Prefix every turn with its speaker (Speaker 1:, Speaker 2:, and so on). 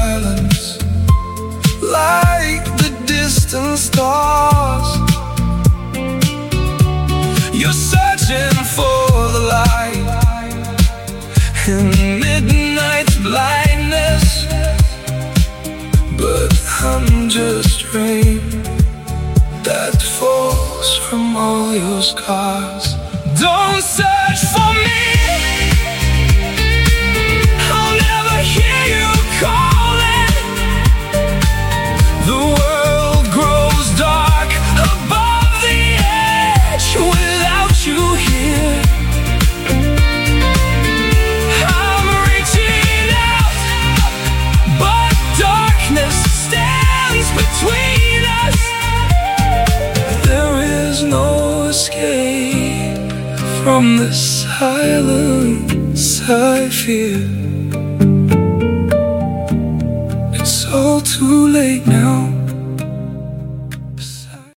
Speaker 1: silence, like the distant stars. You're searching for the light in midnight's blindness, but I'm just rain that falls from all your scars. Don't search for me, I'll never hear you calling. The world grows dark above the edge without you here. I'm reaching out, but darkness stands between us. There is no escape from the silence I fear. It's all too late now.